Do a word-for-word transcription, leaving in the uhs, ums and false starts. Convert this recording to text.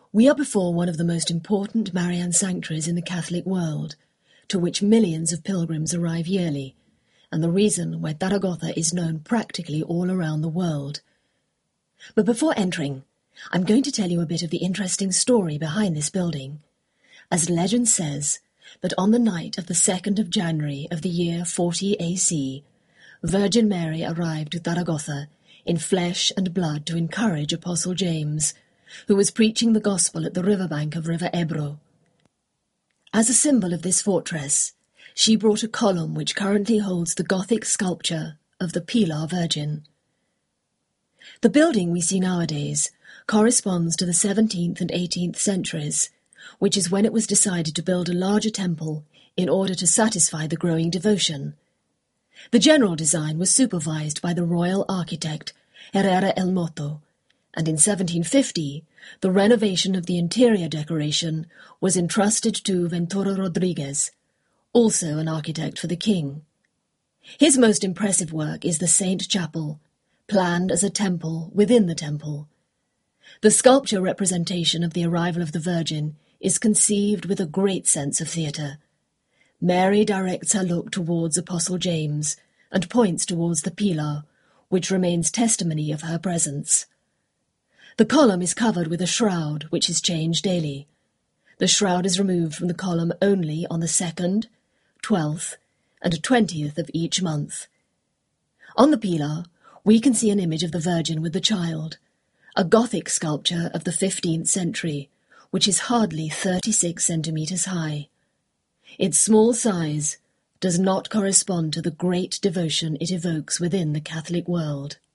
We are before one of the most important Marian sanctuaries in the Catholic world, to which millions of pilgrims arrive yearly, and the reason why Zaragoza is known practically all around the world. But before entering, I'm going to tell you a bit of the interesting story behind this building. As legend says, that on the night of the second of January of the year forty A C, Virgin Mary arrived at Zaragoza in flesh and blood to encourage Apostle James, who was preaching the gospel at the riverbank of River Ebro. As a symbol of this fortress, she brought a column which currently holds the Gothic sculpture of the Pilar Virgin. The building we see nowadays corresponds to the seventeenth and eighteenth centuries, which is when it was decided to build a larger temple in order to satisfy the growing devotion. The general design was supervised by the royal architect Herrera El Moto, and in seventeen fifty, the renovation of the interior decoration was entrusted to Ventura Rodriguez, also an architect for the king. His most impressive work is the Saint Chapel, planned as a temple within the temple. The sculpture representation of the arrival of the Virgin is conceived with a great sense of theatre. Mary directs her look towards Apostle James and points towards the Pilar, which remains testimony of her presence. The column is covered with a shroud, which is changed daily. The shroud is removed from the column only on the second, twelfth, and twentieth of each month. On the Pilar, we can see an image of the Virgin with the Child, a Gothic sculpture of the fifteenth century, which is hardly thirty-six centimetres high. Its small size does not correspond to the great devotion it evokes within the Catholic world.